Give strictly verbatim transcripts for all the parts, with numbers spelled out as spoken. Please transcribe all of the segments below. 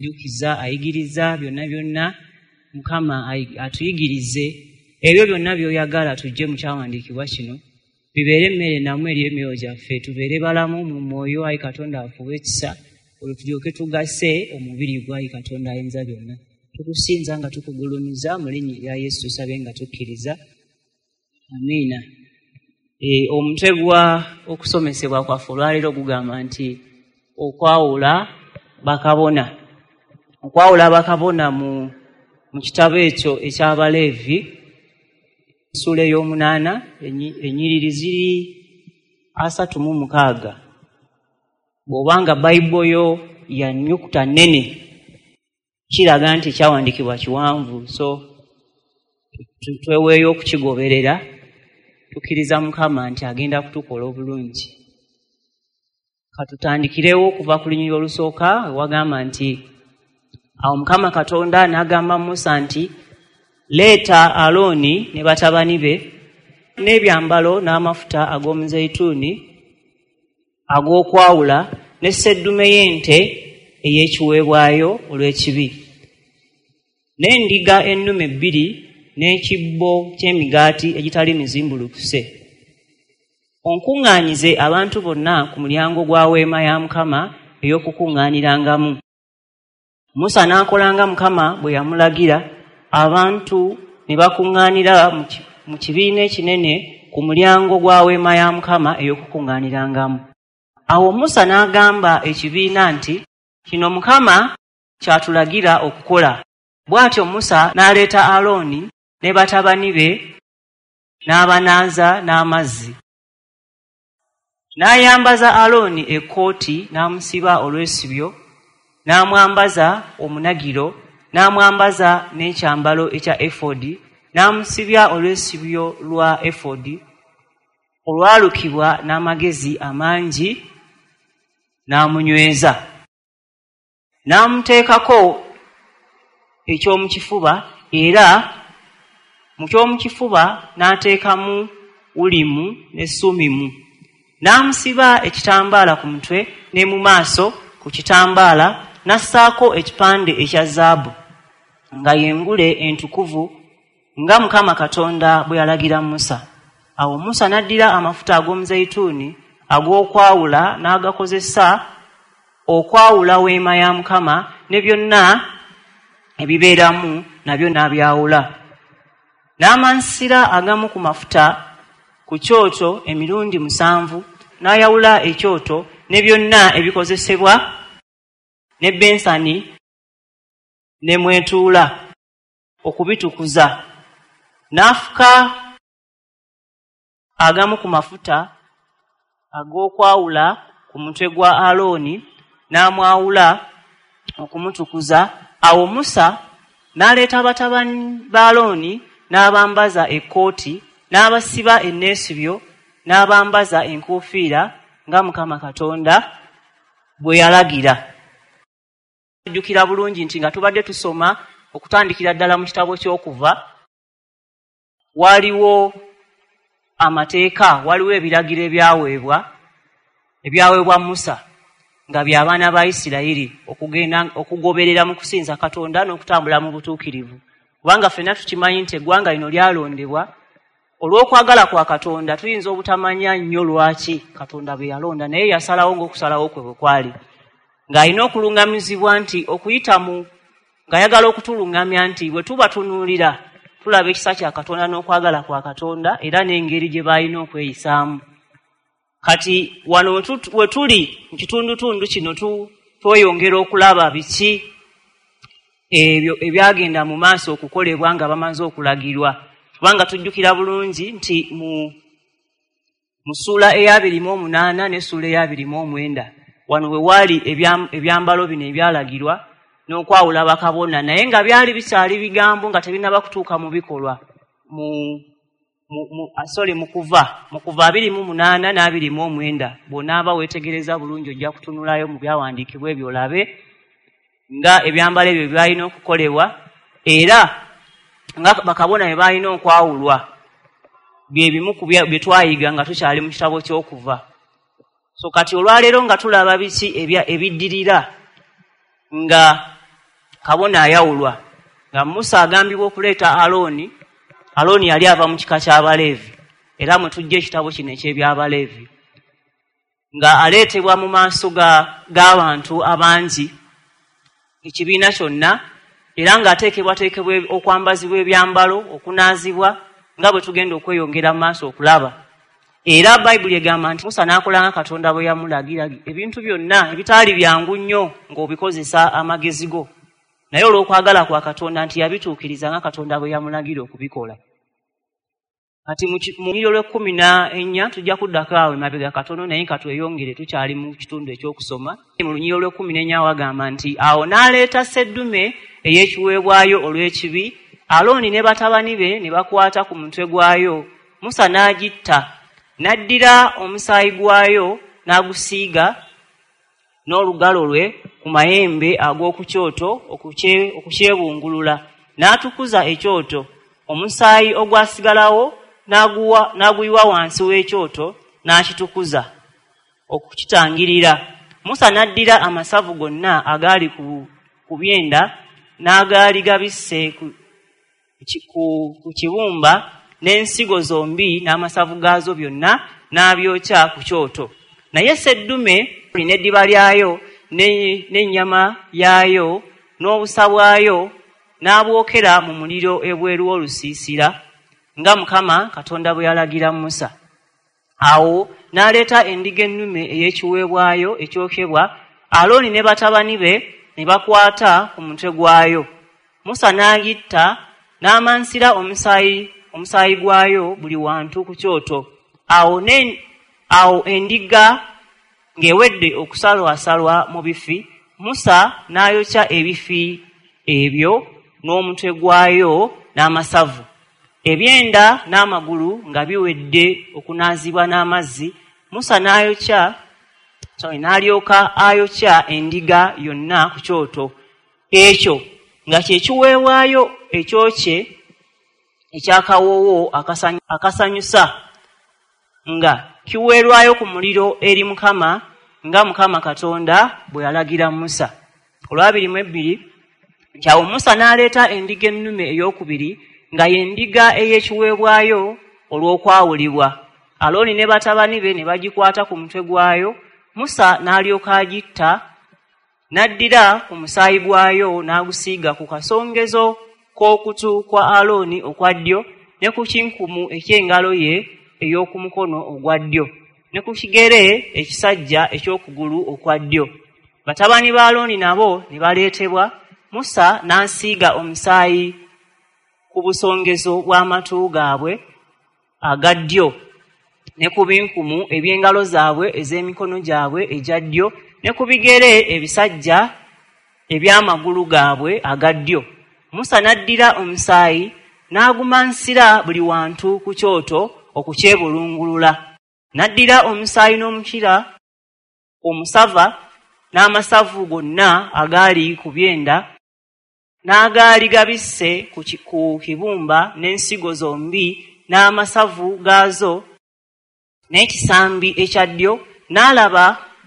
yukiza ayigiriza byonna byonna Mukama atuyigirize ebyo byonna byoyagala tujje mu kyawandiikibwa kino bibeere emmere namu eri emyoyo gyaffe tubeere balamu mu mwoyo ayi Katonda afuwe ekisa olwo tulyoke tugase omubiri gwa ayi Katonda ayinza byonna tukusinza nga tukugulumiza mu linnya lya Yesu tusabe nga tukkiriza amiina. E, omutwe gwa okusomesebwa kwaffe olwaleero gugamba nti okwawula bakabona okwawula bakabona mu mu kitabo ekyo eky'Abaleevi ssula ey'omunaana ennyiriri ziri asatu mu mukaaga. Bw'obanga Bayibuli yo ya nnyukuta nnene kiraga nti kyawandiikibwa kiwanvu, so tweweeyo okukigoberera tukkiriza Mukama nti agenda kutukola obulungi. Katutandikirewo okuva ku lunyiriri olusooka wagamba nti awo Mukama Katonda n'agamba Musa nti leeta Alooni ne batabani be n'ebyambalo n'amafuta ag'omuzeyituuni ag'okwawula ne sseddume y'ente ey'ekiweebwayo olw'ekibi n'endiga ennume bbiri n'ekibbo ky'emigaati egitali mizimbulukuse. Onkuŋŋaanyize abantu bonna ku mulyango gwa Weema ya Mukama ey'okukuŋŋaanirangamu. Musa n'akolanga Mukama bwe yamulagira, abantu ne bakuŋŋaanira mu kibiina ekinene ku mulyango gwa Weema ya Mukama ey'okukuŋŋaanirangamu. Awo Musa n'agamba ekibiina nti kino Mukama kyatulagira okukola. Bw'atyo Musa n'aleeta Alooni ne batabani be n'abanaaza n'amazzi. N'ayambaza Alooni ekkooti n'amusiba olw'esibyo, n'amwambaza omunagiro, n'amwambaza n'ekyambalo ekya efodi, n'amusibya olw'esibyo lwa efodi olwalukibwa n'amagezi amangi, n'amunyweza. N'amuteekako ekyomukifuba, era mu kyomukifuba n'ateekamu ulimu ne sumimu. N'amusiba ekitambaala ku mutwe ne mu maaso ku kitambaala n'assaako ekipande ekya zaabu nga y'engule entukuvu nga Mukama Katonda bwe yalagira Musa. Awo Musa n'addira amafuta ag'omuzeyituuni ag'okwawula n'agakozesa okwawula Weema ya Mukama ne byonna ebibeeramu nabyo n'abyawula. N'amansira agamu ku mafuta ku kyoto emirundi musanvu, n'ayawula ekyoto ne byonna ebikozesebwa ne bensani ne mwetuula okubitukuza. N'afuka agamu ku mafuta ag'okwawula ku mutwe gwa Alooni n'amwawula okumutukuza. Awo Musa n'aleeta batabani ba Alooni n'abambaza ekkooti, n'abasiba enneesibyo, n'abambaza enkuufiira nga Mukama Katonda bwe yalagira. Tujjukira bulungi nti nga tubadde tusoma okutandikira ddala mu kitabo ky'Okuva, waliwo amateeka, waliwo ebiragiro ebyaweebwa ebyaweebwa Musa nga by'abaana ba Isirayiri okugenda okugoberera mu kusinza Katonda n'okutambula mu butuukirivu. Kubanga ffenna tukimanyi nti eggwanga lino lyalondebwa olw'okwagala kwa Katonda. Tuyinza obutamanya nnyo lwaki Katonda bwe yalonda, naye yasalawo ng'okusalawo kwe bwe kwali, ng'alina okulungamizibwa nti okuyita mu ng'ayagala okutulungamya nti bwe tuba tunuulira tulaba ekisa kya Katonda n'okwagala kwa Katonda era n'engeri gye baalina okweyisaamu. Kati wano we tuli mu kitundutundu kino tweyongera okulaba biki ebyo ebyagenda mu maaso okukolebwa nga bamaze okulagirwa. Kubanga tujjukira bulungi nti mu mu ssuula ey'abiri mu omunaana ne ssuula ey'abiri mu omwenda wano we waali ebyambalo bino ebyalagirwa n'okwawula bakabona, naye nga byali bikyali bigambo nga tebinaba kutuuka mu bikolwa. mu mu sorry mu kuva mu kuva abiri mu munaana n'abiri mu omwenda bw'onaaba weetegereza bulungi ojja kutunulayo mu byawandiikibwa ebyo olabe nga ebyambalo ebyo byalina okukolebwa era nga bakabona bye balina okwawulwa bye bimu ku bye twayiga nga tukyali mu kitabo ky'Okuva. So kati olwaleero nga tulaba biki ebiddirira nga kabona ayawulwa nga Musa agambibwa okuleeta Alooni. Alooni yali ava mu kika ky'Abaleevi era mwe tujja ekitabo kino eky'eby'Abaleevi nga aleetebwa mu maaso g'abantu abangi ekibiina kyonna era ng'ateekebwateekebwa okwambazibwa ebyambalo okunaazibwa nga bwe tugenda okweyongera mu maaso okulaba. Era Bayibuli egamba nti Musa n'akola nga Katonda bwe yamulagira, ebintu byonna ebitaali byangu nnyo ng'obikozesa amagezi go, naye olw'okwagala kwa Katonda nti yabituukiriza nga Katonda bwe yamulagira okubikola. Kati mu lunyiriro lw'ekkumi n'ennya tujja kuddako awo emabega katono naye ka tweyongere tukyali mu kitundu ekyokusoma. Mu lunyiriro lw'ekkumi n'ennya wagamba nti awo n'aleeta sseddume ey'ekiweebwayo olw'ekibi, Alooni ne batabani be ne bakwata ku mutwe gwayo, Musa n'agitta, n'addira omusaayi gwayo n'agusiiga n'olugalo lwe ku mayembe ag'oku kyoto okukyebungulula, n'atukuza ekyoto. Omusaayi ogwasigalawo n'aguwa n'aguyiwa wansi w'ekyoto n'akitukuza okukitangirira. Musa n'addira amasavu gonna agaali ku, ku byenda n'agaali gabisse ku, ku, ku kibumba n'ensigo zombi n'amasavu gaazo byonna n'abyokya ku kyoto. Naye seddume n'eddiba lyayo n'ennyama yaayo n'obusa bwayo n'abwokera mu muliro ebweru w'olusiisira nga Mukama Katonda bwe yalagira Musa. Awo n'aleeta endiga ennume ey'ekiweebwayo ekyokebwa, Alooni ne batabani be ne bakwata ku mutwe gwayo. Musa n'agitta n'amansira omusaayi omusaayi gwayo buli wantu ku kyoto. Awo ne awo endiga ng'ewedde okusalwasalwa mu bifi, Musa n'ayokya ebifi ebyo n'omutwe gwayo n'amasavu, ebyenda n'amagulu nga biwedde okunaazibwa n'amazzi. Musa n'ayokya sorry n'alyoka ayokya endiga yonna ku kyoto ekyo nga kye kiweebwayo ekyokye ekyakawoowo akasanyusa nga kiweerwayo ku muliro eri Mukama nga Mukama Katonda bwe yalagira Musa. Olwabiri mu ebbiri kyawo Musa n'aleeta endiga ennume ey'okubiri nga y'endiga ey'ekiweebwayo olw'okwawulibwa. Alooni ne batabani be ne bagikwata ku mutwe gwayo. Musa n'alyoka agitta, n'addira ku musaayi gwayo n'agusiiga ku kasongezo k'okutu kwa Alooni okwa ddyo ne ku kinkumu eky'engalo ye ey'oku mukono ogwa ddyo ne ku kigere ekisajja eky'okugulu okwa ddyo. Batabani ba Alooni nabo ne baleetebwa. Musa n'asiiga omusaayi ku busongezo bw'amatu gaabwe aga ddyo ne ku binkumu eby'engalo zaabwe ez'emikono gyabwe egya ddyo ne ku bigere ebisajja eby'amagulu gaabwe aga ddyo. Musa n'addira omusaayi n'agumansira buli wantu ku kyoto okukyebulungulula. N'addira omusaayi n'omukira, omusava n'amasavu gonna agaali ku byenda n'agaali gabisse ku kibumba n'ensigo zombi n'amasavu gaazo n'ekisambi ekya ddyo, n'alaba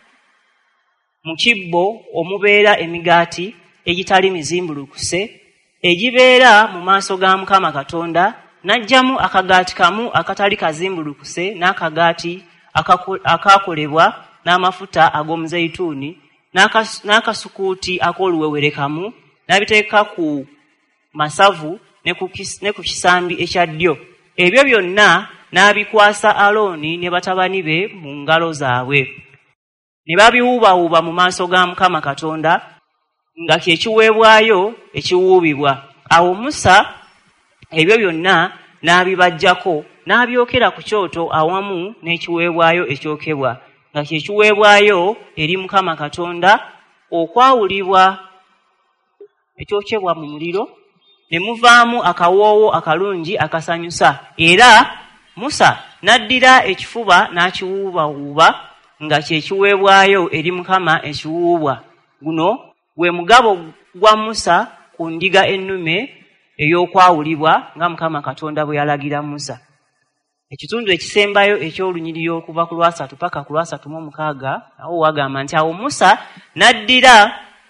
mu kibbo omubeera emigaati egitali mizimbulukuse egibeera mu maaso ga Mukama Katonda, n'aggyamu akagaati kamu akatali kazimbulukuse n'akagaati akaakolebwa n'amafuta ag'omuzeyituuni n'akasukuuti ak'oluwewere kamu, n'abiteeka ku masavu ne ku kisambi ekya ddyo. Ebyo byonna n'abikwasa Alooni ne batabani be mu ngalo zaabwe, ne babiwuubawuuba mu maaso ga Mukama Katonda nga kye kiweebwayo ekiwuubibwa. Awo Musa ebyo byonna n'abibajjako n'abyokera ku kyoto awamu n'ekiweebwayo ekyokebwa nga kye kiweebwayo eri Mukama Katonda okwawulibwa ekyokebwa mu muliro, ne muvaamu akawoowo akalungi akasanyusa. Era Musa n'addira ekifuba n'akiwuubawuuba nga kye kiweebwayo eri Mukama ekiwuubwa. Guno gwe mugabo gwa Musa ku ndiga ennume ey'okwawulibwa nga Mukama Katonda bwe yalagira Musa. Ekitundu ekisembayo eky'olunyiriri okuva ku lwasatu paka ku lwasatu mu mukaaga awo wagamba nti awo Musa n'addira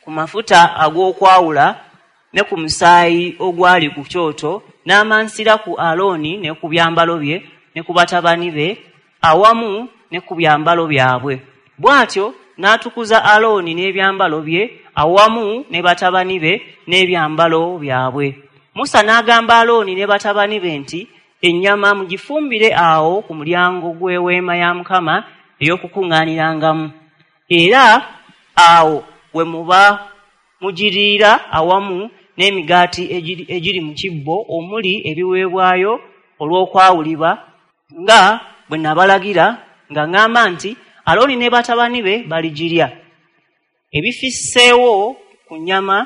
ku mafuta ag'okwawula ne ku musaayi ogwali ku kyoto n'amansira ku Alooni ne ku byambalo bye ne ku batabani be awamu ne ku byambalo byabwe. Bw'atyo n'atukuza Alooni n'ebyambalo bye awamu ne batabani be n'ebyambalo byabwe. Musa n'agamba Alooni ne batabani be nti, ennyama mugifumbire awo ku mulyango gw'Eweema ya Mukama ey'okukuŋŋaanirangamu, era awo we muba mugiriira awamu n'emigaati egiri, egiri mu kibbo omuli ebiweebwayo olw'okwawulibwa nga bwe nabalagira, nga ŋŋamba nti Alooni ne batabani be baligirya. Ebifisseewo ku nnyama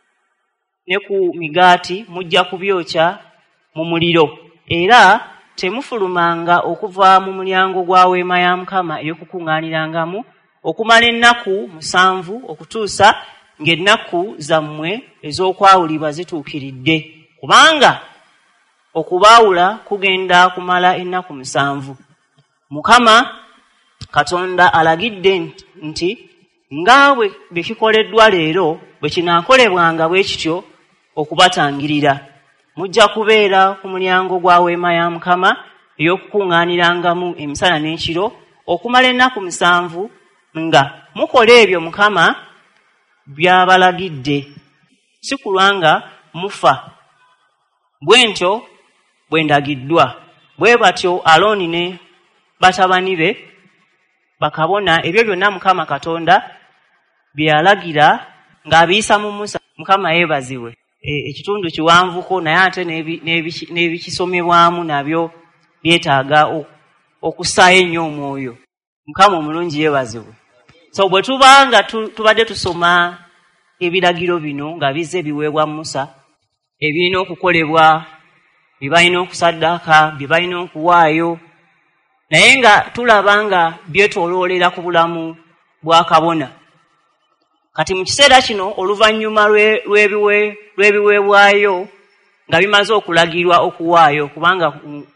ne ku migaati mujja kubyokya mu muliro, era temufulumanga okuva mu mulyango gwa Weema ya Mukama ey'okukuŋŋaanirangamu okumala ennaku musanvu okutuusa ng'ennaku zammwe ez'okwawulibwa zituukiridde, kubanga okubaawula kugenda kumala ennaku musanvu. Mukama Katonda alagidde nti nga bwe kikoleddwa leero bwe kinaakolebwanga bwe kityo okubatangirira. Mujja kubeera ku mulyango gwa Weema ya Mukama ey'okukuŋŋaanirangamu emisana n'ekiro okumala ennaku musanvu nga mukola ebyo Mukama by'abalagidde, si kulwa nga mufa. Bwe ntyo bwe ndagiddwa. Bwe batyo Alooni ne batabani be bakabona ebyo byonna Mukama Katonda bye yalagira ng'abiyisa mu Musa. Mukama yeebazibwe. Ekitundu kiwanvuko naye ate n'ebikisomebwamu nabyo byetaaga okusaayo ennyo omwoyo. Mukama omulungi yeebazibwe. So bwe tuba nga tubadde tusoma ebiragiro bino nga bizze biweebwa Musa, ebirina okukolebwa, bye balina okusaddaaka, bye balina okuwaayo, naye nga tulaba nga byetooloolera ku bulamu bwa kabona. Kati mu kiseera kino oluvannyuma lw'ebiweebwayo nga bimaze okulagirwa okuwaayo, kubanga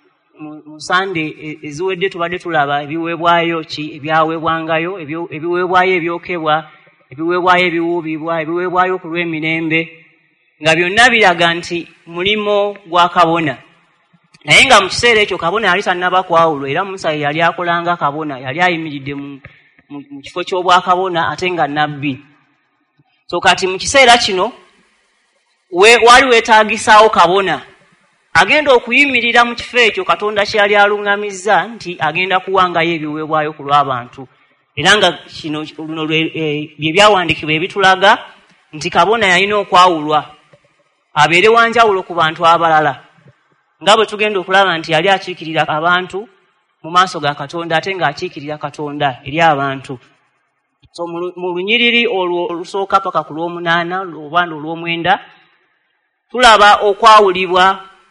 mu Sande eziwedde tubadde tulaba ebiweebwayo ki ebyaweebwangayo, ebiweebwayo ebyokebwa, ebiweebwayo ebiwuubibwa, ebiweebwayo ku lw'emirembe, nga byonna biraga nti mulimo gwa kabona. Naye nga mu kiseera ekyo kabona yali tannaba kwawulwa, era Musa yali akolanga kabona, yali ayimiridde mu kifo ky'obwakabona ate nga nnabbi. So kati mu kiseera kino wali weetaagisaawo kabona agenda okuyimirira mu kifo ekyo Katonda kye yali aluŋŋamizza nti agenda kuwangayo ebiweebwayo ku lw'abantu. Era nga kino luno bye byawandiikibwa ebitulaga nti kabona yalina okwawulwa abeere wanjawulo ku bantu abalala, nga bwe tugenda okulaba nti yali akiikirira abantu mu maaso ga Katonda ate ng'akiikirira Katonda eri abantu. So mu lunyiriri olwo olusooka paka ku lw'omunaana oba olw'omwenda tulaba okwawulibwa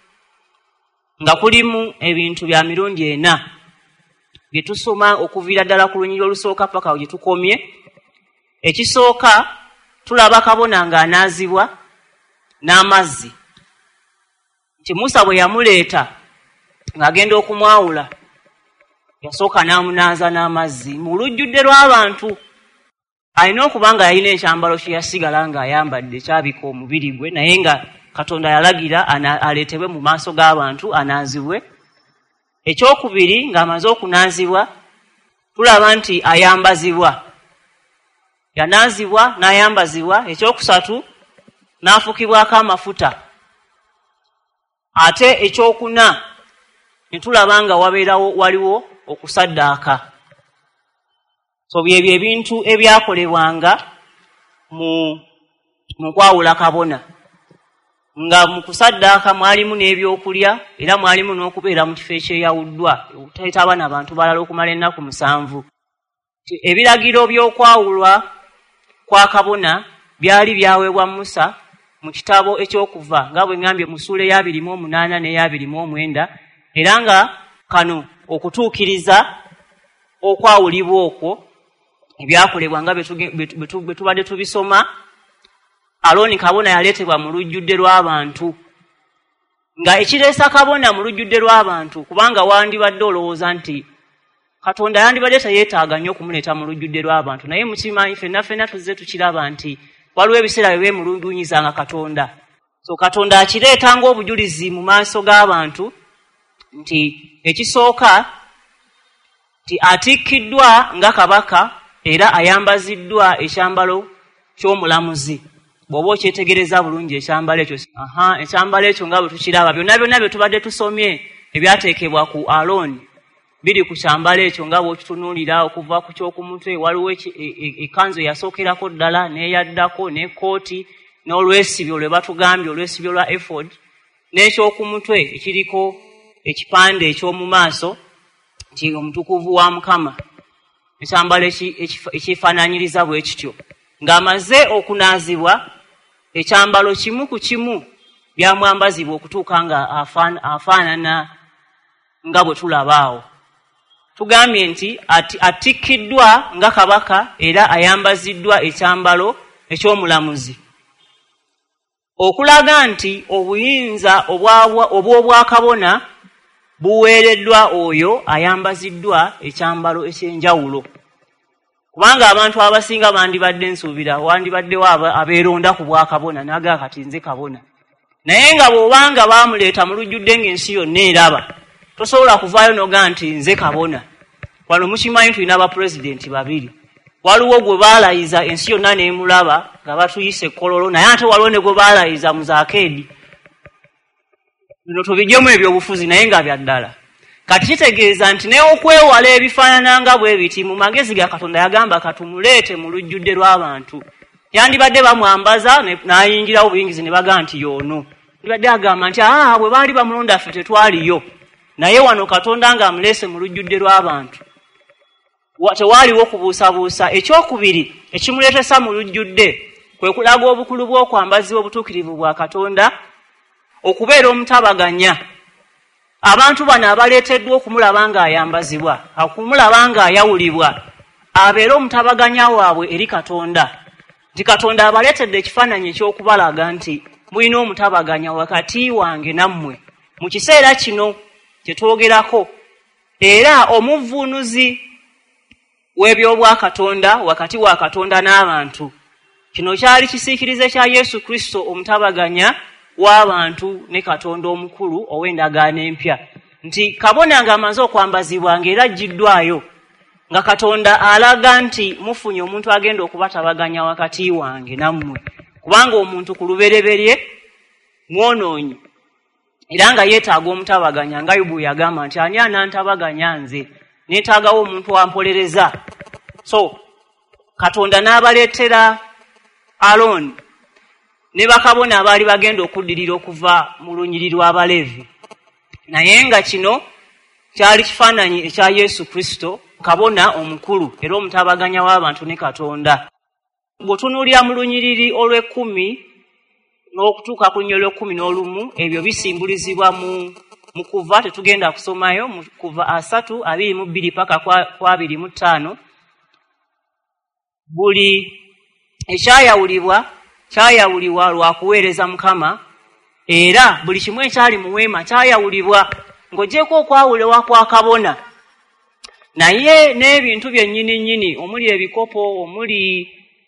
nga kulimu ebintu bya mirundi ena bye tusoma okuviira ddala ku lunyiriri olusooka paka gye tukomye. Ekisooka tulaba kabona ng'anaazibwa n'amazzi, nti Musa bwe yamuleeta ng'agenda okumwawula yasooka n'amunaaza n'amazzi mu lujjudde lw'abantu. Alina okuba nga yalina ekyambalo kye yasigala ng'ayambadde kyabika omubiri gwe, naye nga Katonda yalagira aleetebwe mu maaso g'abantu anaazibwe. Ekyokubiri ng'amaze okunaazibwa tulaba nti ayambazibwa, yanaazibwa n'ayambazibwa. Ekyokusatu n'afukibwako amafuta. Ate ekyokuna ne tulaba nga wabeerawo waliwo okusaddaaka. So byebyo ebintu ebyakolebwanga mu mu kwawula kabona, nga mu kusaddaaka mwalimu n'ebyokulya era mwalimu n'okubeera mu kifo ekyeyawuddwa obutayitaba n'abantu balala okumala ennaku musanvu. Ebiragiro by'okwawulwa kwa kabona byali byaweebwa Musa mu kitabo ekyokuva nga bwe ngambye mu ssuula ey'abiri mu omunaana n'ey'abiri mu omwenda, era nga kano okutuukiriza okwawulibwa okwo ebyakolebwa nga bwe tubadde tubisoma. Alooni kabona yaleetebwa mu lujjudde lw'abantu, nga ekireesa kabona mu lujjudde lw'abantu kubanga wandibadde olowooza nti Katonda yandibadde teyeetaaga nnyo okumuleeta mu lujjudde lw'abantu, naye mukimanyi ffenna ffenna tuzze tukiraba nti waliwo ebiseera bye beemulugunyizanga Katonda. So Katonda akireetanga obujulizi mu maaso g'abantu nti ekisooka nti atikkiddwa nga kabaka era ayambaziddwa ekyambalo ky'omulamuzi. Bw'oba okyetegereza bulungi ekyambalo ekyo, aha, ekyambalo ekyo nga bwe tukiraba, byonna byonna bye tubadde tusomye ebyateekebwa ku Alooni biri ku kyambalo ekyo nga bw'okitunuulira okuva ku ky'okumutwe. Waliwo ekkanzu eyasookerako ddala n'eyaddako n'ekkooti n'olwesibyo lwe batugambye, olwesibyo lwa ephod, n'ekyokumutwe ekiriko ekipande eky'omu maaso nti omutukuvu wa Mukama. Ekyambalo ekifaananyiriza bwe kityo. Ng'amaze okunaazibwa, ekyambalo kimu ku kimu byamwambazibwa okutuuka nga afaanana nga bwe tulabaawo. Tugambye nti atikkiddwa nga kabaka era ayambaziddwa ekyambalo eky'omulamuzi, okulaga nti obuyinza obw'obwakabona buweereddwa oyo ayambaziddwa ekyambalo eky'enjawulo. Kubanga abantu abasinga bandibadde nsuubira wandibaddewo abeeronda ku bwakabona naga kati nze kabona, naye nga bw'obanga baamuleeta mu lujjudde ng'ensi yonna eraba, tosobola kuvaayo noga nti nze kabona. Wano mukimanyi tulina abapulezidenti babiri, waliwo gwe baalayiza ensi yonna n'emulaba nga batuyise kololo, naye ate waliwo ne gwe baalayiza mu zaakeedi. Bino tubijjemu ebyobufuzi naye nga bya ddala. Kati kitegeeza nti n'okwewala ebifaanananga bwe biti mu magezi ga Katonda yagamba katumuleete mu lujjudde lw'abantu. Yandibadde bamwambaza n'ayingirawo buyingizi ne baga nti y'ono. Ndibadde agamba nti aa bwe baali bamulonda ffe tetwaliyo, naye wano Katonda ng'amuleese mu lujjudde lw'abantu. Tewaaliwo kubuusabuusa. Ekyokubiri ekimuleetesa mu lujjudde kwe kulaga obukulu bw'okwambazibwa obutuukirivu bwa Katonda, okubeera omutabaganya. Abantu bano abaleeteddwa okumulaba ng'ayambazibwa, okumulaba ng'ayawulibwa, abeere omutabaganya waabwe eri Katonda. Nti Katonda abaleetedde ekifaananyi eky'okubalaga nti mulina omutabaganya wakati wange nammwe mu kiseera kino kye twogerako, era omuvvuunuzi w'ebyobwakatonda wakati wa Katonda n'abantu. Kino kyali kisiikirize kya Yesu Kristo, omutabaganya w'abantu ne Katonda omukulu ow'endagaano empya. Nti kabona ng'amaze okwambazibwa ng'era ajjiddwayo, nga Katonda alaga nti mufunye omuntu agenda okubatabaganya wakati wange nammwe. Kubanga omuntu ku lubereberye mwonoonyi era nga yeetaaga omutabaganya, nga Ayubu yagamba nti ani anantabaganya nze, neetaagawo omuntu wampolereza. So Katonda n'abaleetera Alooni ne bakabona abaali bagenda okuddirira okuva mu lunyiri lw'Abaleevi, naye nga kino kyali kifaananyi ekya Yesu Kristo, kabona omukulu era omutabaganya w'abantu ne Katonda. Bw'otunuulira mu lunyiriri olw'ekkumi n'okutuuka ku lunyiriri olw'ekkumi n'olumu, ebyo bisimbulizibwa mu mu Kuva. Tetugenda kusomayo mu Kuva asatu abiri mu bbiri paka ku abiri mu ttaano. Buli ekyayawulibwa kyayawulibwa lwa kuweereza Mukama, era buli kimu ekyali mu weema kyayawulibwa ng'ogyeko okwawulibwa kwa kabona. Naye n'ebintu byennyini nnyini, omuli ebikopo, omuli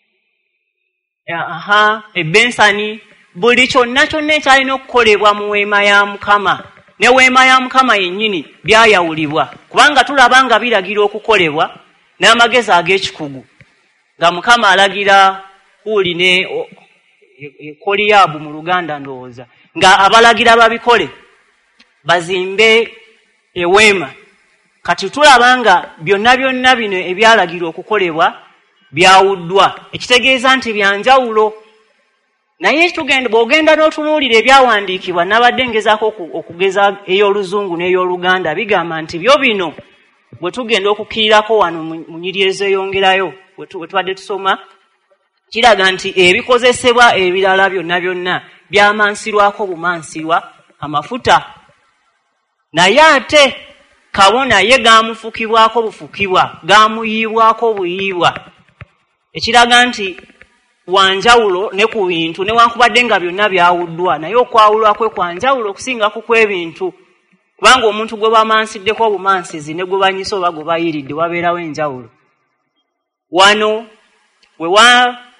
aha ebbensani, buli kyonna kyonna ekyalina okukolebwa mu weema ya Mukama ne weema ya Mukama yennyini byayawulibwa, kubanga tulaba nga biragira okukolebwa n'amagezi ag'ekikugu, nga Mukama alagira Kuuli ne Koliyaabu mu Luganda ndowooza, nga abalagira babikole bazimbe eweema. Kati tulaba nga byonna byonna bino ebyalagirwa okukolebwa byawuddwa, ekitegeeza nti byanjawulo. Naye tugenda bw'ogenda n'otunuulira ebyawandiikibwa, nabadde ngezaako okugeza ey'Oluzungu n'ey'Oluganda, bigamba nti byo bino bwe tugenda okukirirako wano mu nyiri ezeyongerayo bwe tubadde tusoma, kiraga nti ebikozesebwa ebirala byonna byonna byamansirwako bumansirwa amafuta. Naye ate kabona ye gaamufukibwako bufukibwa, gaamuyiibwako buyiibwa, ekiraga nti wanjawulo ne ku bintu, newankubadde nga byonna byawuddwa, naye okwawulwa kwe kwanjawulo okusinga ku kw'ebintu, kubanga omuntu gwe bamansiddeko obumansizi ne gwe banyise oba gwe bayiridde wabeerawo enjawulo. Wano we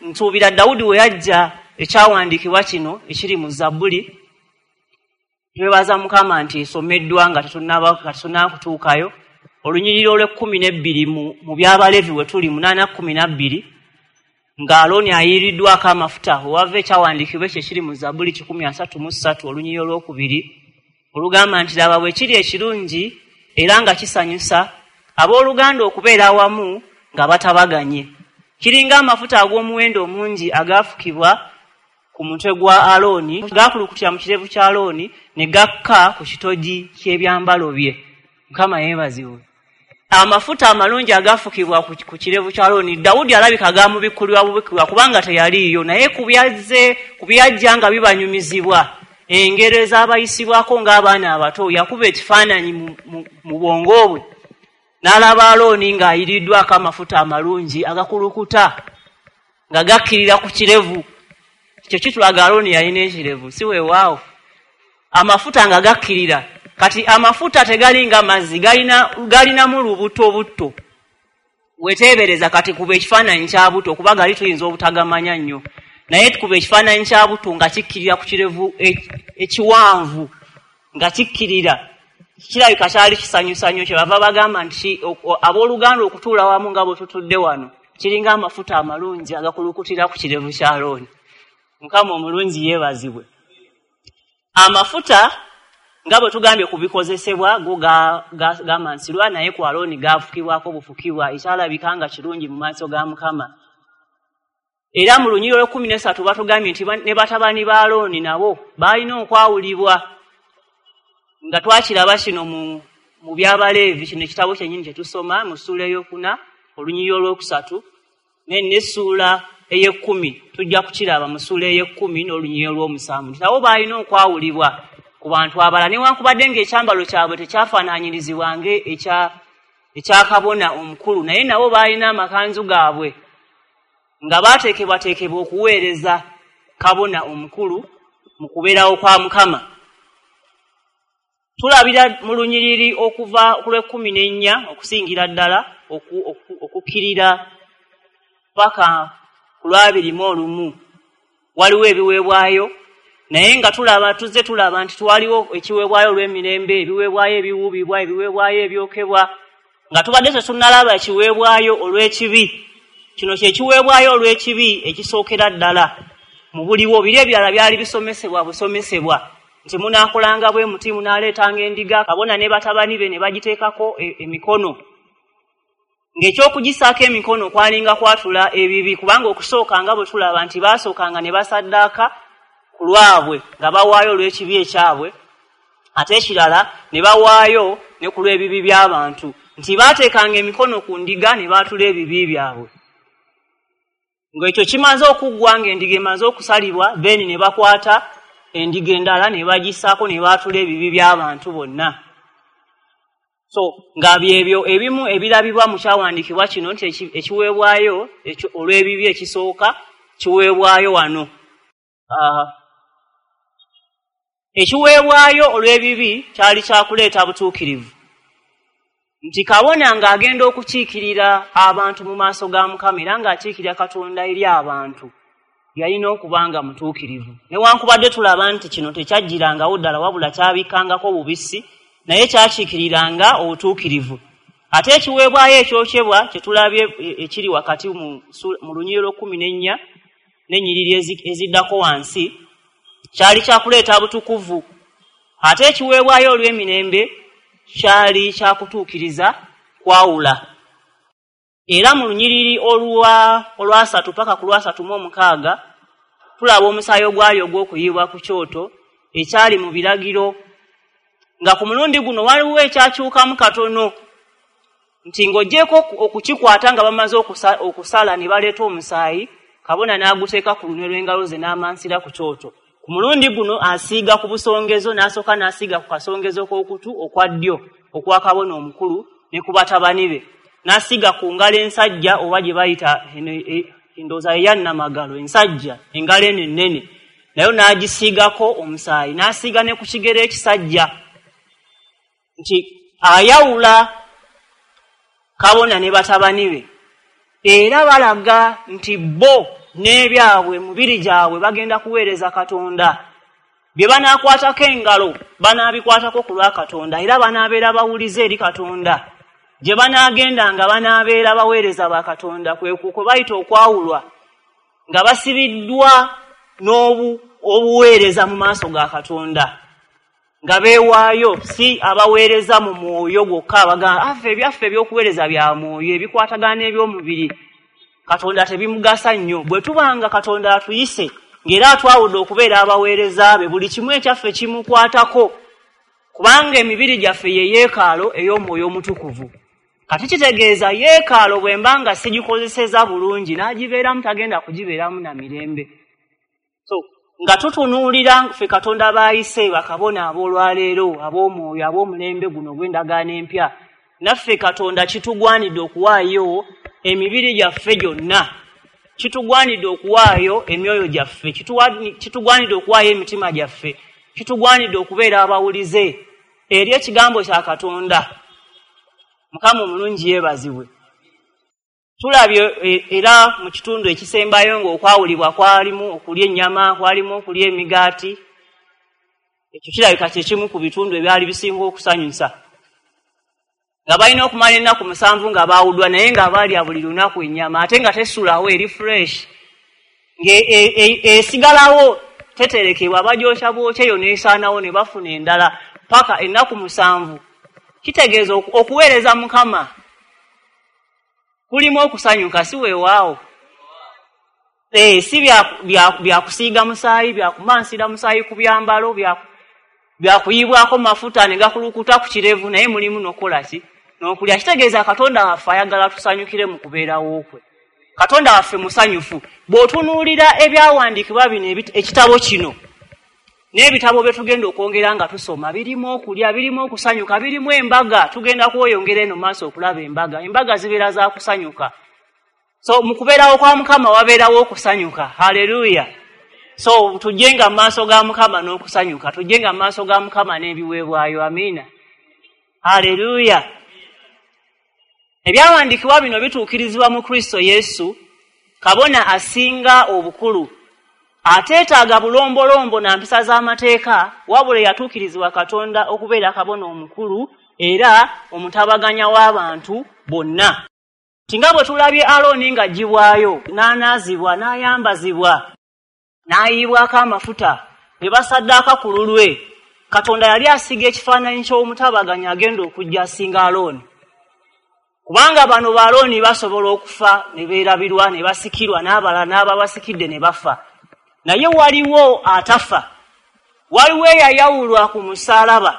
nsuubira Dawudi we yajja ekyawandiikibwa kino ekiri mu Zabbuli, twebaza Mukama nti esomeddwa nga tetunnaba kutuukayo. Olunyiriri olw'ekkumi n'ebbiri mu by'Abaleevi we tuli munaana kkumi na bbiri, nga Alooni ayiiriddwako amafuta owava ekyawandiikibwa ekyo ekiri mu Zabbuli kikumi asatu mu ssatu olunyiriri olwokubiri olugamba nti laba bwe kiri ekirungi era nga kisanyusa abooluganda okubeera awamu nga batabaganye. Kiringa amafuta ag'omuwendo omungi agaafukibwa ku mutwe gwa Alooni, gaakulukutira mu kirevu kya Alooni ne gakka ku kitogi ky'ebyambalo bye. Mukama yeebazibwe. Amafuta amalungi agaafukibwa ku kirevu kya Alooni, Dawudi alabika gaamubikkulirwa bubikkulirwa kubanga teyaliiyo, naye ku byazze ku byajja nga bibanyumizibwa engero ez'abayisibwako ng'abaana abato, yakuba ekifaananyi mu bwongo bwe n'alaba Alooni ng'ayiriddwako amafuta amalungi agakulukuta nga gakkirira ku kirevu. Ekyo kitulaga Alooni yalina ekirevu, si weewaawo. Amafuta nga gakkirira. Kati amafuta tegalinga mazzi, galina galinamu lubuto butto. Weteebereza kati kuba ekifaananyi kya buto kuba gali tuyinza obutagamanya nnyo. Naye tukuba ekifaananyi kya buto nga kikkirira ku kirevu ekiwanvu nga kikkirira. Kirabika kyali kisanyusa nnyo, kyebava bagamba nti abooluganda okutuula wamu nga bwe tutudde wano kiringa amafuta amalungi agakulukutira ku kirevu kya Alooni. Mukama omulungi yeebazibwe. Amafuta nga bwe tugambye kubikozesebwa go gamansirwa, naye ku Alooni gaafukibwako bufukibwa ekyalabika nga kirungi mu maaso ga Mukama. Era mu lunyiriri olw'ekkumi n'essatu batugambye nti ne batabani ba Alooni nabo baalina okwawulibwa, nga twakiraba kino mu mu by'Abaleevi, kino ekitabo kyennyini kye tusoma mu ssuula ey'okuna olunyiriri olwokusatu n'essuula ey'ekkumi tujja kukiraba mu ssuula ey'ekkumi n'olunyiriri olw'omusanvu nti nabo baalina okwawulibwa ku bantu abalala, newankubadde ng'ekyambalo kyabwe tekyafaanaanyirizibwa ng'ekya kabona omukulu, naye nabo baalina amakanzu gaabwe nga baateekebwateekebwa okuweereza kabona omukulu mu kubeerawo kwa Mukama. Tulabira mu lunyiriri okuva ku lw'ekkumi n'ennya okusingira ddala okukkirira paka ku lwabiri mu olumu waliwo ebiweebwayo, naye nga tulaba tuzze tulaba nti twaliwo ekiweebwayo olw'emirembe, ebiweebwayo ebiwuubibwa, ebiweebwayo ebyokebwa, nga tubadde tetunnalaba ekiweebwayo olw'ekibi. Kino kye kiweebwayo olw'ekibi ekisookera ddala mu buliwo. Biri ebirala byali bisomesebwa busomesebwa nti munaakolanga bwe muti, munaaleetanga endiga, kabona ne batabani be ne bagiteekako emikono, ng'ekyokugisaako emikono kwalinga kwatula ebibi, kubanga okusooka nga bwe tulaba nti baasookanga ne basaddaaka ku lwabwe nga bawaayo olw'ekibi ekyabwe, ate ekirala ne bawaayo ne ku lw'ebibi by'abantu, nti baateekanga emikono ku ndiga ne baatula ebibi byabwe. Ng'ekyo kimaze okuggwa, ng'endiga emaze okusalibwa, then ne bakwata endiga endala ne bagisaako ne baatula ebibi by'abantu bonna. So nga byebyo ebimu ebirabibwa mu kyawandiikibwa kino nti ekiweebwayo olw'ebibi ekisooka kiweebwayo wano. Uh, ekiweebwayo olw'ebibi kyali kyakuleeta butuukirivu, nti kabona ng'agenda okukiikirira abantu mu maaso ga Mukama era ng'akiikirira Katonda eri abantu, yalina okuba nga mutuukirivu. Newankubadde tulaba nti kino tekyajjirangawo ddala, wabula kyabikkangako bubisi, naye kyakiikiriranga obutuukirivu. Ate ekiweebwayo ekyokebwa kye tulabye ekiri wakati mu lunyiriri olw'ekkumi n'ennya n'ennyiriri eziddako wansi kyali kyakuleeta butukuvu. Ate ekiweebwayo olw'emirembe kyali kyakutuukiriza kwawula. Era mu lunyiriri olwasatu paka ku lwasatu mu omukaaga tulaba omusaayi ogwali ogw'okuyiibwa ku kyoto ekyali mu biragiro, nga ku mulundi guno waliwo ekyakyukamu katono, nti ng'oggyeko okukikwata nga bamaze okusala ne baleeta omusaayi, kabona n'aguteeka ku lunwe lw'engalo ze n'amansira ku kyoto. Ku mulundi guno asiiga ku busongezo, n'asooka n'asiiga ku kasongezo k'okutu okwa ddyo okwa kabona omukulu ne ku batabani be, n'asiiga ku ngalo ensajja oba gye bayita endooza eyannamagalo ensajja, engalo eno ennene nayo n'agisiigako omusaayi, n'asiiga ne ku kigere ekisajja, nti ayawula kabona ne batabani be. Era balaga nti bo n'ebyabwe mubiri gyabwe bagenda kuweereza Katonda. Bye banaakwatako engalo banaabikwatako ku lwa Katonda era banaabeera bawulize eri Katonda. Gye banaagenda nga banaabeera baweereza ba Katonda kwe kwe bayita okwawulwa nga basibiddwa n'obu obuweereza mu maaso ga Katonda nga beewaayo si abaweereza mu mwoyo gwokka abagamba affe ebyaffe ebyokuweereza bya mwoyo ebikwatagana n'ebyomubiri Katonda tebimugasa nnyo. Bwe tubanga Katonda atuyise ng'era atwawudde okubeera abaweereza be buli kimu ekyaffe kimukwatako kubanga emibiri gyaffe ye yeekaalo ey'omwoyo omutukuvu. Kati kitegeeza yeekaalo bwe mba nga sigikozeseza bulungi n'agibeeramu tagenda kugibeeramu na mirembe. So nga tutunuulira ffe Katonda baayise bakabona ab'olwaleero ab'omwoyo ab'omulembe guno gw'endagaano empya naffe Katonda kitugwanidde okuwaayo emibiri gyaffe gyonna, kitugwanidde okuwaayo emyoyo gyaffe, kitugwanidde okuwaayo emitima gyaffe, kitugwanidde okubeera abawulize eri ekigambo kya Katonda. Mukama omulungi yeebazibwe. Tulabye era mu kitundu ekisembayo ng'okwawulibwa kwalimu okulya ennyama, kwalimu okulya emigaati. Ekyo kirabika kye kimu ku bitundu ebyali bisinga okusanyusa. Nga balina okumala ennaku musanvu nga baawuddwa naye nga baalya buli lunaku ennyama ate nga tesulawo eri fresh. Ng'esigalawo teterekebwa bagyokya bwokya eyo n'esaanawo ne bafuna endala paka ennaku musanvu. Kitegeeza okuweereza Mukama kulimu okusanyuka si weewaawo. Eh, si bya kusiiga musaayi, bya kumansira musaayi ku byambalo, bya kuyibwako mafuta ne gakulukuta ku kirevu naye mulimu n'okola ki? N'okulya. Kitegeeza Katonda waffe ayagala tusanyukire mu kubeerawo kwe. Katonda waffe musanyufu. Bw'otunuulira ebyawandiikibwa bino ekitabo kino n'ebitabo bye tugenda okwongera nga tusoma birimu okulya, birimu okusanyuka, birimu embaga. Tugenda kweyongera eno maaso okulaba embaga. Embaga zibeera za kusanyuka. So mu kubeerawo kwa Mukama wabeerawo okusanyuka. Haleluya. So tujjenga mu maaso ga Mukama n'okusanyuka, tujjenga mu maaso ga Mukama n'ebiweebwayo. Amiina. Haleluya. Ebyawandiikibwa bino bituukirizibwa mu Kristo Yesu, kabona asinga obukulu. Ateetaaga bulombolombo na mpisa z'amateeka, wabula yatuukirizibwa Katonda okubeera kabona omukulu era omutabaganya w'abantu bonna. Tinga bwe tulabye Alooni ng'aggyibwayo n'anaazibwa n'ayambazibwa n'ayiibwako amafuta ne basaddaaka ku lulwe, Katonda yali asiga ekifaananyi ky'omutabaganya agenda okujja asinga Alooni. Kubanga bano ba Alooni basobola okufa ne beerabirwa ne basikirwa n'abala n'ababasikidde ne bafa. Naye waliwo atafa, waliwo eyayawulwa ku musaalaba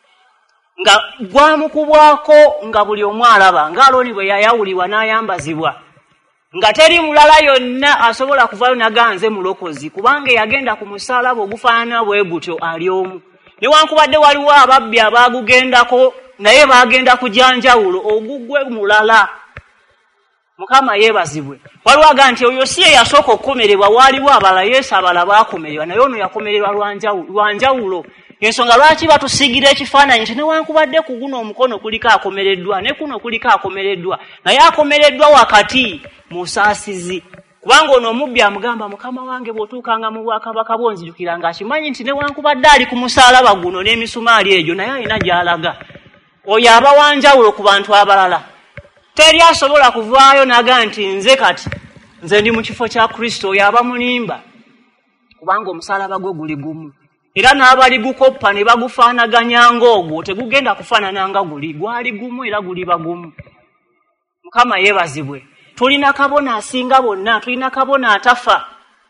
nga gwamukubwako nga buli omu alaba, nga Alooni bwe yayawulibwa n'ayambazibwa, nga teri mulala yonna asobola kuvayo naganze mulokozi kubanga yagenda ku musaalaba ogufaanana bwe gutyo ali omu. Newankubadde waliwo ababbi abaagugendako naye baagenda kujanjawulo ogugwe mulala. Mukama yeebazibwe. Waliwo aga nti oyo si ye yasooka okukomererwa, waliwo abala Yesu abala baakomererwa naye ono yakomererwa lwanjawulo. Ensonga lwaki batusigira ekifaananyi nti newankubadde ku guno omukono kuliko akomereddwa ne kuno kuliko akomereddwa naye akomereddwa wakati mu saasizi. Kubanga ono omubbi amugamba Mukama wange bw'otuukanga mu bwakabaka bw'onzijukira ng'akimanyi nti newankubadde ali ku musaalaba guno n'emisumaali egyo naye alina gy'alaga. Oyo aba wanjawulo ku bantu abalala. Teri asobola kuvaayo naga nti nze kati nze ndi mu kifo kya Kristo. Oyo aba mulimba kubanga omusaalaba gwe guli gumu. Era n'abali gukoppa ne bagufaanaganya ng'ogwo tegugenda kufaanana nga guli. Gwali gumu era guli bagumu. Mukama yeebazibwe. Tulina kabona asinga bonna, tulina kabona atafa.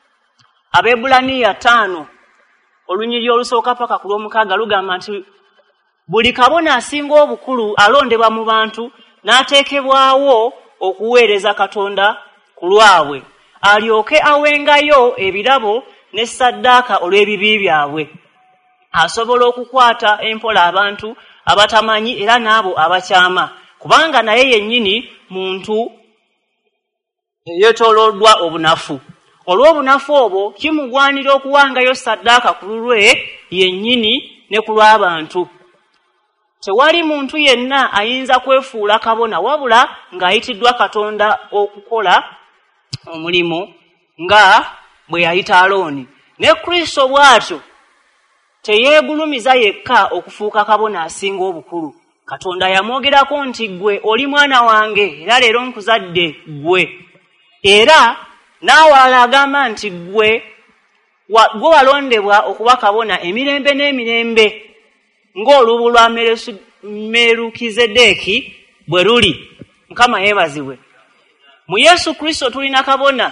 Abebulaniya ttaano olunyiriri olusooka paka ku lw'omukaaga lugamba nti buli kabona asinga obukulu alondebwa mu bantu n'ateekebwawo okuweereza Katonda ku lwabwe, alyoke awengayo ebirabo ne ssaddaaka olw'ebibi byabwe. Asobola okukwata empola abantu abatamanyi era n'abo abakyama, kubanga naye yennyini muntu yeetooloddwa obunafu. Olw'obunafu obwo kimugwanira okuwangayo ssaddaaka ku lulwe yennyini ne ku lw'abantu. Tewali muntu yenna ayinza kwefuula kabona wabula ng'ayitiddwa Katonda okukola omulimu nga bwe yayita Alooni. Ne Kristo bw'atyo teyeegulumiza yekka okufuuka kabona asinga obukulu. Katonda yamwogerako nti ggwe oli mwana wange era leero nkuzadde ggwe. Era n'awalala agamba nti ggwe gwe walondebwa okuba kabona emirembe n'emirembe ng'olubu lwa Merukizeddeeki bwe luli. Mukama yeebazibwe. Mu Yesu Kristo tulina kabona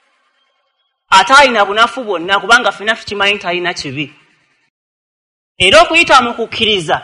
ataalina bunafu bwonna, kubanga ffenna tukimanyi talina kibi. Era okuyita mu kukkiriza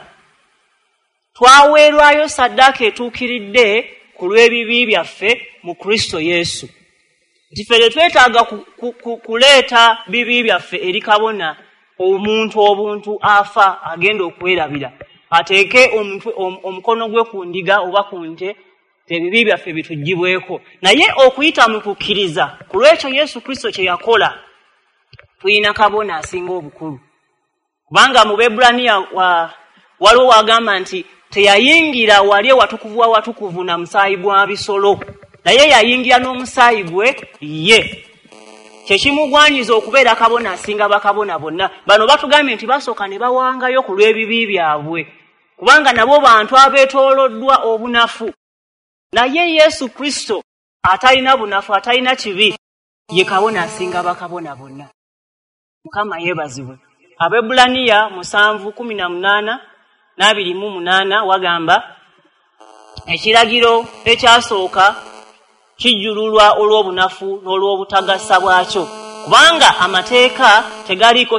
twaweerwayo saddaaka etuukiridde ku lw'ebibi byaffe mu Kristo Yesu. Nti ffe tetwetaaga kuleeta bibi byaffe eri kabona omuntu obuntu afa agenda okwerabira ateeke omukono gwe ku ndiga oba ku nte ebibi byaffe bitugibweko. Naye okuyita mu kukkiriza ku lw'ekyo Yesu Kristo kye yakola tulina kabona asinga obukulu. Kubanga mu Bebbulaniya wa, waliwo wagamba nti teyayingira wali watukuvu wa watukuvu na musaayi gwa bisolo, naye yayingira n'omusaayi gwe ye. Kyekimugwanyiza okubeera kabona asinga bakabona bonna. Bano batugambye nti basooka ne bawangayo ku lw'ebibi byabwe, kubanga nabo bantu abeetooloddwa obunafu. Naye Yesu Kristo atalina bunafu, atalina kibi, ye kabona asinga bakabona bonna. Mukama yeebazibwe. Abebbulaniya musanvu kumi na munaana n'abiri mu munaana wagamba ekiragiro ekyasooka kijjululwa olw'obunafu n'olw'obutagasa bwakyo, kubanga amateeka tegaliiko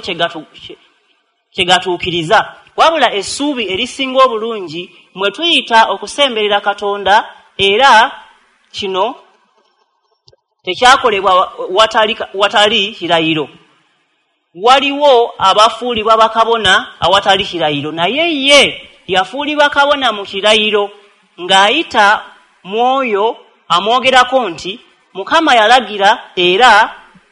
kye gatuukiriza, wabula essuubi erisinga obulungi mwe tuyita okusemberera Katonda. Era kino tekyakolebwa watali, watali kirayiro. Waliwo abafuulibwa bakabona awatali kirayiro, naye ye yafuulibwa kabona mu kirayiro ng'ayita mwoyo amwogerako nti Mukama yalagira era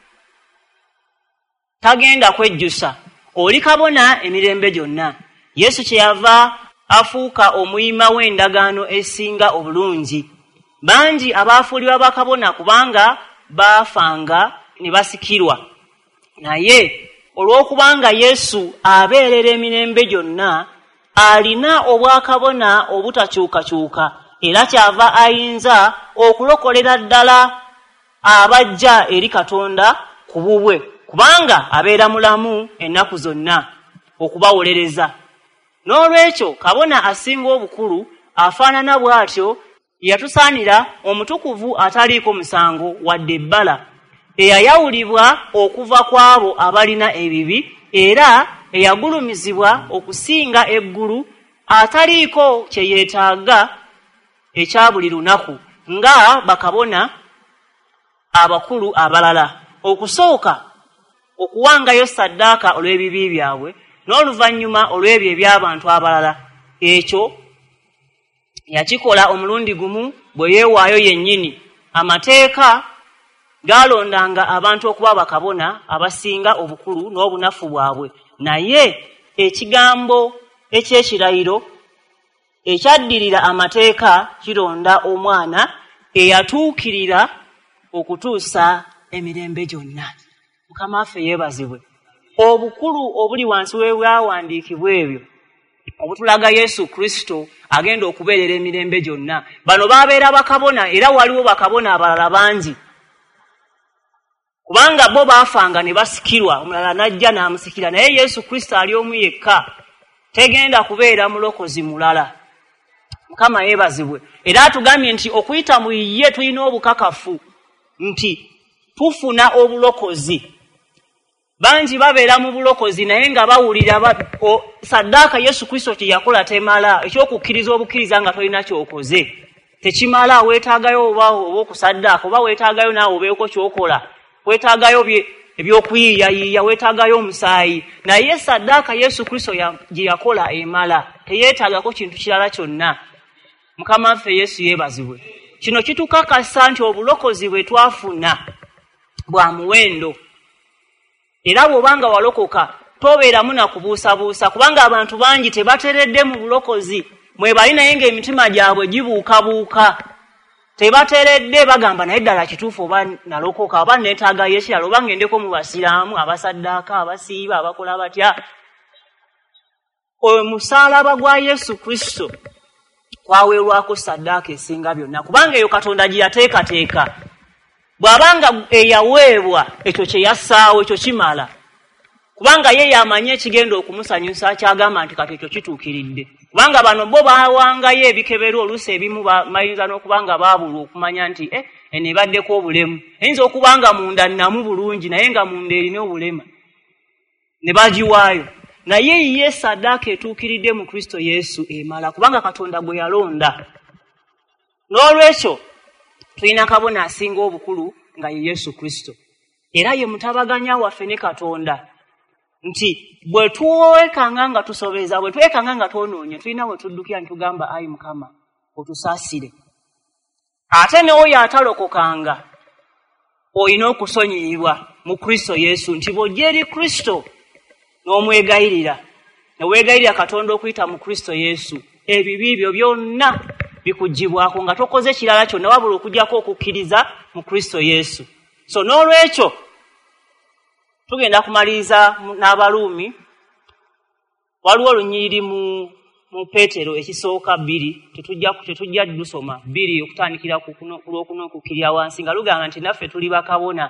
tagenda kwejjusa, oli kabona emirembe gyonna. Yesu kyeyava afuuka omuyima w'endagaano esinga obulungi. Bangi abaafuulibwa bakabona kubanga baafanga ne basikirwa, naye olw'okubanga Yesu abeerera emirembe gyonna, alina obwakabona obutakyukakyuka, era kyava ayinza okulokolera ddala abajja eri Katonda ku bubwe, kubanga abeera mulamu ennaku zonna okubawolereza. N'olwekyo kabona asinga obukulu afaanana bw'atyo yatusaanira omutukuvu ataliiko musango wadde ebbala, eyayawulibwa okuva kw'abo abalina ebibi, era eyagulumizibwa okusinga eggulu, ataliiko kye yeetaaga ekya buli lunaku nga bakabona abakulu abalala, okusooka okuwangayo saddaaka olw'ebibi byabwe n'oluvannyuma olw'ebyo eby'abantu abalala. Ekyo yakikola omulundi gumu bwe yeewaayo yennyini. Amateeka gaalondanga abantu okuba bakabona abasinga obukulu n'obunafu bwabwe, naye ekigambo eky'ekirayiro ekyaddirira amateeka kironda omwana eyatuukirira okutuusa emirembe gyonna. Mukama waffe yeebazibwe. Obukulu obuli wansi w'ebyawandiikibwa ebyo obutulaga Yesu Kristo agenda okubeerera emirembe gyonna. Bano baabeera bakabona, era waliwo bakabona abalala bangi, kubanga bo baafanga ne basikirwa, omulala n'ajja n'amusikira. Naye Yesu Kristo ali omu yekka, tegenda kubeera mulokozi mulala. Mukama yeebazibwe. Era atugambye nti okuyita mu ye tulina obukakafu nti tufuna obulokozi. Bangi babeera mu bulokozi naye nga bawulira saddaaka Yesu Kristo kye yakola temala. Ekyokukkiriza obukkiriza nga tolina kyokoze tekimala. Weetaagayo oba okusaddaaka, oba weetaagayo naawe obeeko kyokola, weetaagayo ebyokuyiiyayiiya, weetaagayo omusaayi, naye saddaaka Yesu Kristo gye yakola emala, teyeetaagako kintu kirala kyonna. Mukama waffe Yesu yeebazibwe. Kino kitukakasa nti obulokozi bwe twafuna bwa muwendo, era bw'obanga walokoka tobeeramu na kubuusabuusa, kubanga abantu bangi tebateredde mu bulokozi, mwebali naye ng'emitima gyabwe gibuukabuuka. tebateredde bagamba naye ddala kituufu oba nalokoka oba neetaaga yekirala oba ngendeko mu basiraamu abasaddaaka abasiiba abakola batya. Omusaalaba gwa Yesu Kristo kwaweerwako saddaaka esinga byonna kubanga eyo Katonda gye yateekateeka. Bw'abanga eyaweebwa ekyo kye yassaawo ekyo kimala kubanga ye yamanye ekigenda okumusanyusa kyagamba nti kati ekyo kituukiridde. Kubanga bano bo bawangayo ebikebero oluusi ebimu bayinza n'okubanga baabulwa okumanya nti eh eno ebaddeko obulemu. Eyinza okubanga munda nnamu bulungi naye nga munda erina obulema ne bagiwaayo. Naye ye saddaaka etuukiridde mu Kristo Yesu emala kubanga Katonda gwe yalonda. N'olwekyo tulina kabona asinga obukulu nga ye Yesu Kristo. Era ye mutabaganya waffe ne Katonda. Nti bwe tuwekanga nga tusobeza bwe tuwekanga nga twonoonye tulina we tuddukira ne tugamba ayi Mukama otusaasire. Ate n'oyo atalokokanga olina okusonyiyibwa mu Kristo Yesu nti bw'ojja eri Kristo n'omwegayirira ne weegayirira Katonda okuyita mu Kristo Yesu ebibi byo byonna bikuggyibwako nga tokoze kirala kyonna wabula okugyako okukkiriza mu Kristo Yesu. So n'olwekyo tugenda kumaliriza n'Abaluumi. Waliwo olunyiriri mu mu Peetero ekisooka bbiri tetujja tetujja lusoma bbiri okutandikira ku lwokuna okukkirira wansi nga lugamba nti naffe tuli bakabona.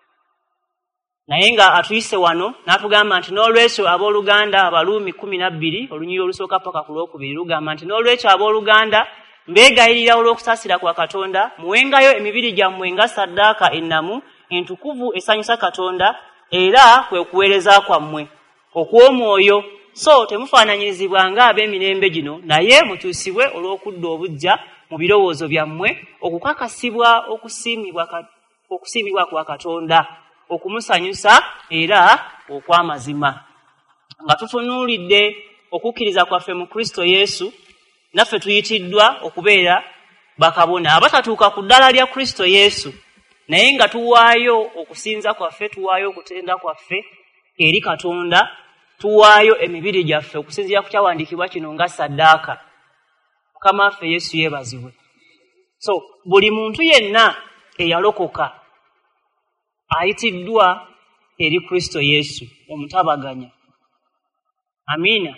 Naye nga atuyise wano n'atugamba nti n'olwekyo abooluganda Abaluumi kumi na bbiri olunyiriri olusooka paka ku lwokubiri lugamba nti n'olwekyo abooluganda mbeegayirira olw'okusaasira kwa Katonda muwengayo emibiri gyammwe nga saddaaka ennamu entukuvu esanyusa Katonda era kwe kuweereza kwammwe okw'omwoyo. So temufaananyirizibwa ng'ab'emirembe gino naye mukyusibwe olw'okudda obujja mu birowoozo byammwe okukakasibwa okusiimibwa okusiimibwa kwa Katonda okumusanyusa era okw'amazima. Nga tutunuulidde okukkiriza kwaffe mu Kristo Yesu naffe tuyitiddwa okubeera bakabona abatatuuka ku ddala lya Kristo Yesu naye nga tuwaayo okusinza kwaffe tuwaayo okutenda kwaffe eri Katonda tuwaayo emibiri gyaffe okusinziira ku kyawandiikibwa kino nga saddaaka. Mukama waffe Yesu yeebazibwe. So buli muntu yenna eyalokoka ayitiddwa eri Kristo Yesu omutabaganya. Amiina.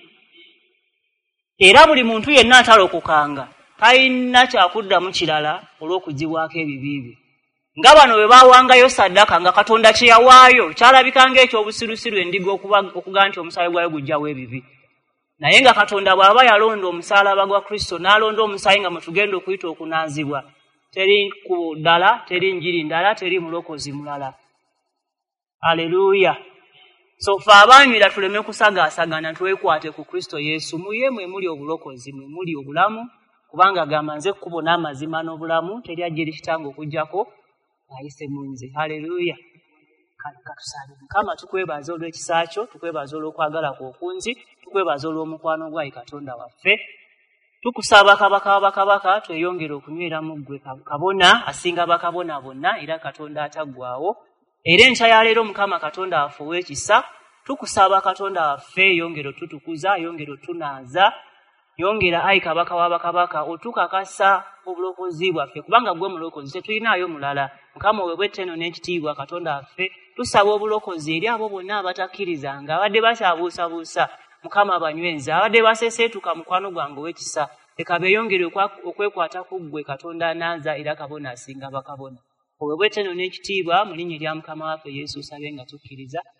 Era buli muntu yenna atalokokanga talina kyakuddamu kirala olw'okuggyibwako ebibi bye. Nga bano bwe baawangayo saddaaka nga Katonda kye yawaayo kyalabikanga ekyobusirusiru endiga okuga nti omusaayi gwayo gujjawo ebibi. Naye nga Katonda bw'aba yalonda omusaalaba gwa Kristo n'alonda omusaayi nga mwe tugenda okuyita okunaazibwa teri ku ddala teri njiri ndala teri mulokozi mulala. Aleluya. So ffe abanywera tuleme kusagaasagana twekwate ku Kristo Yesu. Muye mwe muli obulokozi mwe muli obulamu kubanga agamba nze ekkubo n'amazima n'obulamu teri ajja eri Kitange okuggyako ayise mu nze. Haleluya. Katusabe. Mukama tukwebaza olw'ekisa kyo, tukwebaza olw'okwagala kwo okunzi, tukwebaza olw'omukwano gwa Katonda waffe. Tukusaba kabaka bakabaka tweyongere okunywera mu ggwe kabona asinga bakabona bonna era Katonda ataggwaawo. Era enkya ya leero Mukama Katonda waffe ow'ekisa tukusaba Katonda waffe yongera otutukuza yongera otunaaza yongera ayi kabaka w'abakabaka otukakasa obulokozi bwaffe kubanga gwe mulokozi tetulinayo mulala. Mukama weebwe etteno n'ekitiibwa Katonda waffe tusaba obulokozi eri abo bonna abatakkirizanga abadde bakyabuusabuusa Mukama abanywenzi abadde baseeseetuka mukwano gwange ow'ekisa leka beeyongere okwekwata ku ggwe Katonda anaaza era kabona asinga bakabona. Weebwe etteno n'ekitiibwa mu linnya lya Mukama waffe Yesu sabe nga tukkiriza.